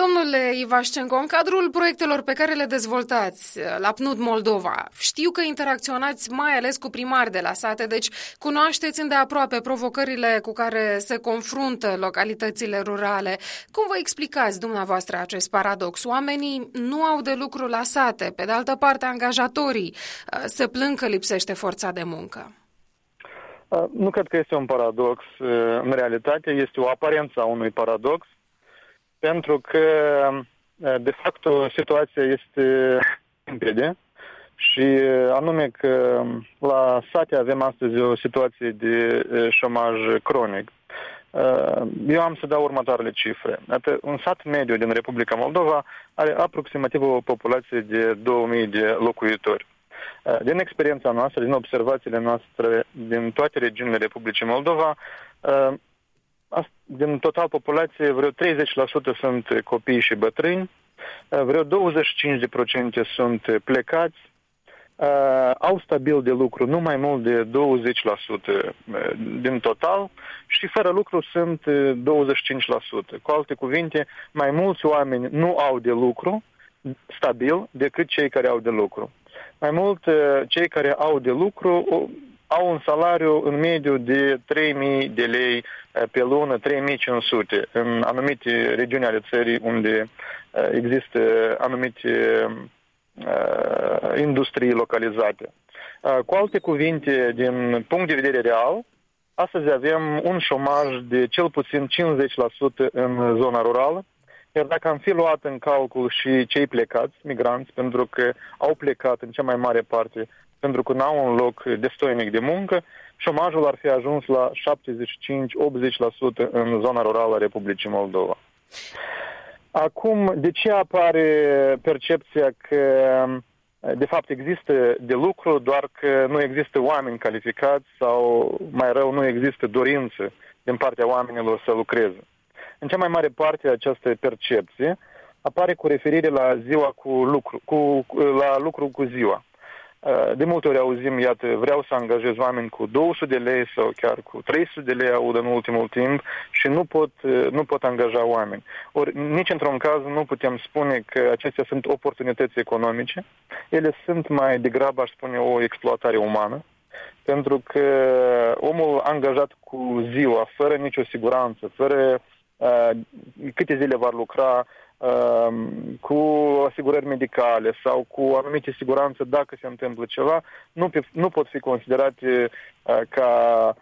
Domnule Ivașcenco, în cadrul proiectelor pe care le dezvoltați la PNUD Moldova, știu că interacționați mai ales cu primari de la sate, deci cunoașteți îndeaproape provocările cu care se confruntă localitățile rurale. Cum vă explicați dumneavoastră acest paradox? Oamenii nu au de lucru la sate, pe de altă parte angajatorii se plâng că lipsește forța de muncă. Nu cred că este un paradox. În realitate este o aparență a unui paradox, pentru că, de fapt, situația este limpede și anume că la sate avem astăzi o situație de șomaj cronic. Eu am să dau următoarele cifre. Un sat mediu din Republica Moldova are aproximativ o populație de 2000 de locuitori. Din experiența noastră, din observațiile noastre din toate regiunile Republicii Moldova, din total populație, vreo 30% sunt copii și bătrâni, vreo 25% sunt plecați, au stabil de lucru nu mai mult de 20% din total și fără lucru sunt 25%. Cu alte cuvinte, mai mulți oameni nu au de lucru stabil decât cei care au de lucru. Mai mult, cei care au de lucru au un salariu în mediu de 3.000 de lei pe lună, 3.500 în anumite regiuni ale țării unde există anumite industrii localizate. Cu alte cuvinte, din punct de vedere real, astăzi avem un șomaj de cel puțin 50% în zona rurală, iar dacă am fi luat în calcul și cei plecați, migranți, pentru că au plecat în cea mai mare parte, pentru că n-au un loc destoinic de muncă, șomajul ar fi ajuns la 75-80% în zona rurală a Republicii Moldova. Acum, de ce apare percepția că de fapt există de lucru, doar că nu există oameni calificați sau, mai rău, nu există dorință din partea oamenilor să lucreze? În cea mai mare parte această percepție apare cu referire la ziua la lucru cu ziua. De multe ori auzim, iată, vreau să angajez oameni cu 200 de lei sau chiar cu 300 de lei, aud în ultimul timp, și nu pot angaja oameni. Ori nici într-un caz nu putem spune că acestea sunt oportunități economice. Ele sunt mai degrabă, aș spune, o exploatare umană, pentru că omul angajat cu ziua, fără nicio siguranță, fără câte zile va lucra, cu asigurări medicale sau cu anumite siguranță dacă se întâmplă ceva, nu pot fi considerate ca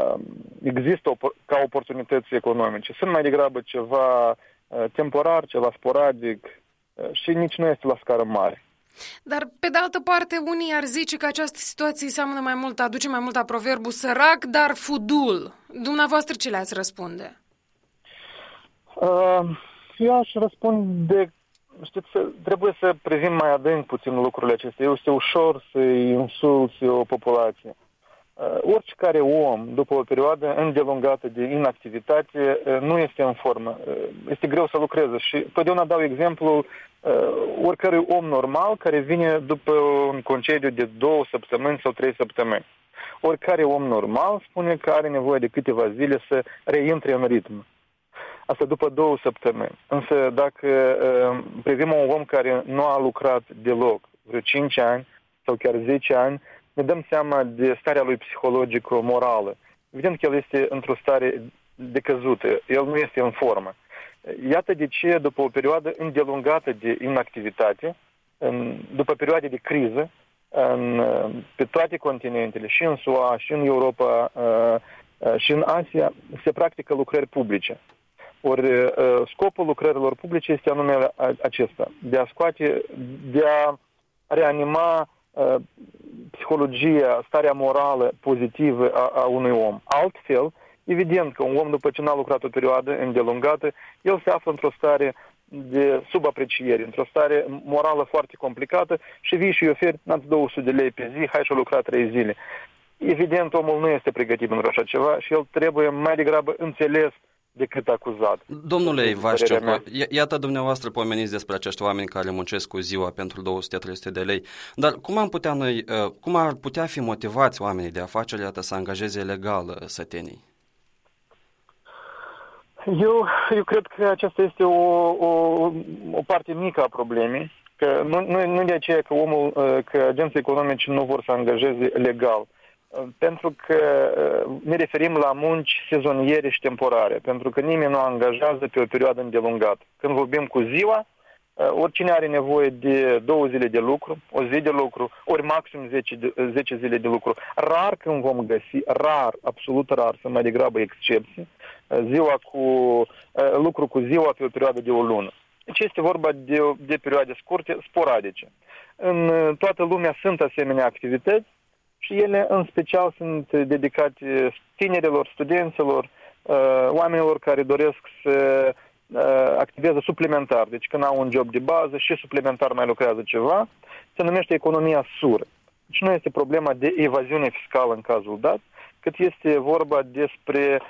oportunități economice. Sunt mai degrabă ceva temporar, ceva sporadic și nici nu este la scară mare. Dar, pe de altă parte, unii ar zice că această situație seamănă mai mult, aduce mai mult la proverbul sărac, dar fudul. Dumneavoastră ce le-ați răspunde? Eu aș răspunde, trebuie să privim mai adânc puțin lucrurile acestea. Este ușor să-i insulți o populație. Oricare om, după o perioadă îndelungată de inactivitate, nu este în formă. Este greu să lucreze și totdeauna dau exemplu oricărui om normal care vine după un concediu de 2 săptămâni sau 3 săptămâni. Oricare om normal spune că are nevoie de câteva zile să reintre în ritm. Asta după 2 săptămâni. Însă dacă privim un om care nu a lucrat deloc, vreo 5 ani sau chiar 10 ani, ne dăm seama de starea lui psihologico-morală. Evident că el este într-o stare decăzută, el nu este în formă. Iată de ce, după o perioadă îndelungată de inactivitate, după perioade de criză, pe toate continentele, și în SUA, și în Europa, și în Asia, se practică lucrări publice. Ori scopul lucrărilor publice este anume acesta, de a reanima psihologia, starea morală pozitivă a unui om. Altfel, evident că un om, după ce n-a lucrat o perioadă îndelungată, el se află într-o stare de subapreciere, într-o stare morală foarte complicată și vii și îi oferi 200 de lei pe zi, hai și-o lucra 3 zile. Evident, omul nu este pregătit pentru așa ceva și el trebuie mai degrabă înțeles decât acuzat. Domnule Ivașcenco, iată dumneavoastră pomeniți despre acești oameni care muncesc cu ziua pentru 200-300 de lei, dar cum ar putea fi motivați oamenii de afaceri, iată, să angajeze legal sătenii? Eu cred că aceasta este o o parte mică a problemei, că nu de aceea că agenții economici nu vor să angajeze legal. Pentru că ne referim la munci sezoniere și temporare, pentru că nimeni nu angajează pe o perioadă îndelungată. Când vorbim cu ziua, oricine are nevoie de 2 zile de lucru, o zi de lucru, ori maxim 10 zile de lucru. Rar când vom găsi, absolut rar, să mai degrabă excepții, lucru cu ziua pe o perioadă de o lună. Deci este vorba de perioade scurte, sporadice. În toată lumea sunt asemenea activități și ele în special sunt dedicate tinerilor, studenților, oamenilor care doresc să activează suplimentar. Deci când au un job de bază și suplimentar mai lucrează ceva, se numește economia sură. Deci nu este problema de evaziune fiscală în cazul dat, cât este vorba despre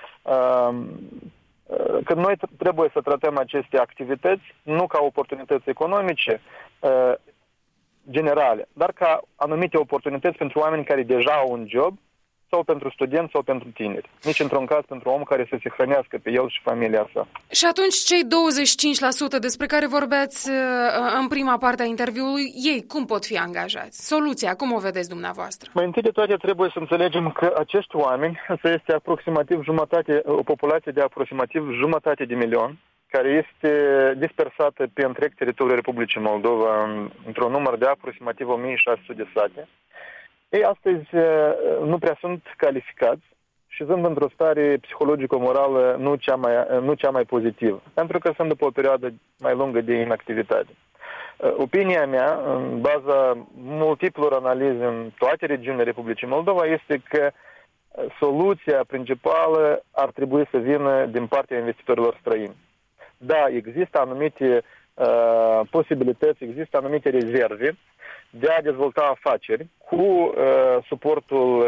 că noi trebuie să tratăm aceste activități nu ca oportunități economice generale, dar ca anumite oportunități pentru oameni care deja au un job sau pentru studenți sau pentru tineri. Nici într-un caz pentru om care să se hrănească pe el și familia sa. Și atunci cei 25% despre care vorbeați în prima parte a interviului, ei cum pot fi angajați? Soluția, cum o vedeți dumneavoastră? Mai întâi de toate trebuie să înțelegem că acești oameni, asta este aproximativ o populație de aproximativ 1,5 milion, care este dispersată pe întreg teritoriul Republicii Moldova într-un număr de aproximativ 1600 de sate. Ei astăzi nu prea sunt calificați și sunt într-o stare psihologico-morală nu cea mai pozitivă, pentru că sunt după o perioadă mai lungă de inactivitate. Opinia mea, în baza multiplor analize în toate regiunile Republicii Moldova, este că soluția principală ar trebui să vină din partea investitorilor străini. Da, există anumite posibilități, există anumite rezerve de a dezvolta afaceri cu suportul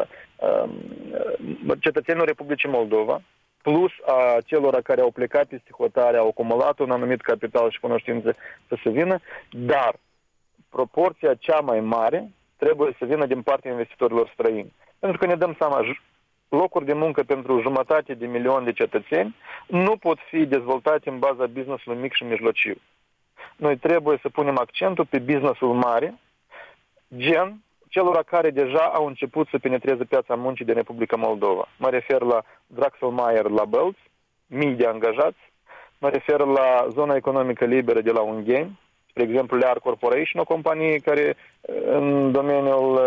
cetățenilor Republicii Moldova, plus a celor care au plecat peste hotare, au acumulat un anumit capital și cunoștințe să se vină, dar proporția cea mai mare trebuie să vină din partea investitorilor străini. Pentru că ne dăm seama, locuri de muncă pentru 1,5 milion de cetățeni nu pot fi dezvoltate în baza business-ului mic și mijlociu. Noi trebuie să punem accentul pe business-ul mare, gen celor care deja au început să penetreze piața muncii din Republica Moldova. Mă refer la Draxl-Meyer la Belz, mii de angajați, mă refer la zona economică liberă de la Ungheni, spre exemplu Lear Corporation, o companie care în domeniul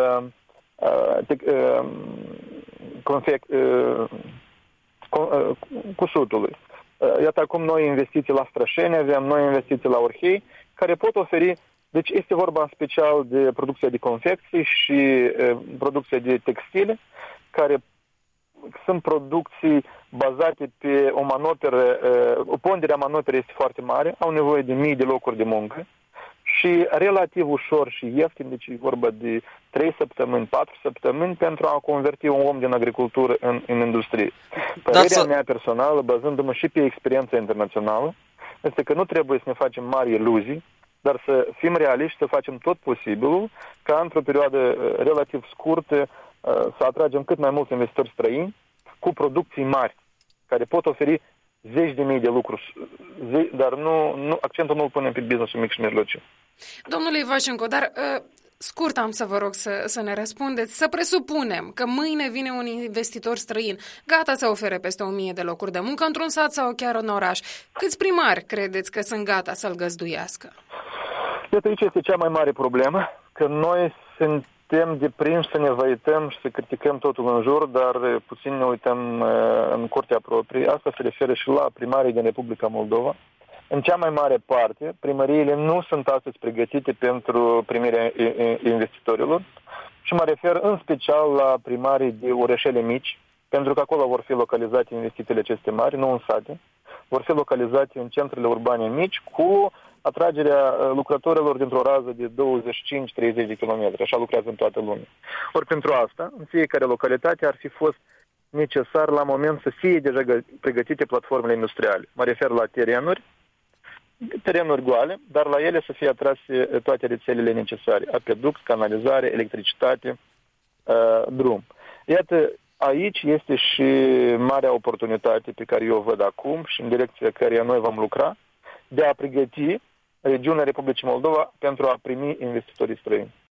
cusutului. Iată acum noi investiții la Strășeni, avem noi investiții la Orhei, care pot oferi, deci este vorba în special de producția de confecții și producția de textile, care sunt producții bazate pe o manoperă, o pondere a manoperei este foarte mare, au nevoie de mii de locuri de muncă și relativ ușor și ieftin, deci e vorba de 3 săptămâni, 4 săptămâni pentru a converti un om din agricultură în industrie. Părerea mea personală, bazându-mă și pe experiența internațională, este că nu trebuie să ne facem mari iluzii, dar să fim realiști, să facem tot posibilul ca într-o perioadă relativ scurtă să atragem cât mai mulți investitori străini cu producții mari, care pot oferi zeci de mii de lucruri, dar accentul nu îl punem pe business-ul mic și mijlociu. Domnule Ivașenko, dar scurt am să vă rog să ne răspundeți. Să presupunem că mâine vine un investitor străin, gata să ofere peste 1000 de locuri de muncă într-un sat sau chiar în oraș. Câți primari credeți că sunt gata să-l găzduiască? Iată, aici este cea mai mare problemă, că noi suntem deprinși să ne văităm și să criticăm totul în jur, dar puțin ne uităm în curtea proprie. Asta se referă și la primarii din Republica Moldova. În cea mai mare parte, primăriile nu sunt astăzi pregătite pentru primirea investitorilor și mă refer în special la primarii de orășele mici, pentru că acolo vor fi localizate investițiile aceste mari, nu în sate, vor fi localizate în centrele urbane mici cu atragerea lucrătorilor dintr-o rază de 25-30 de kilometri. Așa lucrează în toată lumea. Ori pentru asta, în fiecare localitate ar fi fost necesar la moment să fie deja pregătite platformele industriale. Mă refer la terenuri goale, dar la ele să fie atrase toate rețelele necesare. Apeduct, canalizare, electricitate, drum. Iată, aici este și marea oportunitate pe care eu o văd acum și în direcția care noi vom lucra, de a pregăti regiunea Republicii Moldova pentru a primi investitorii străini.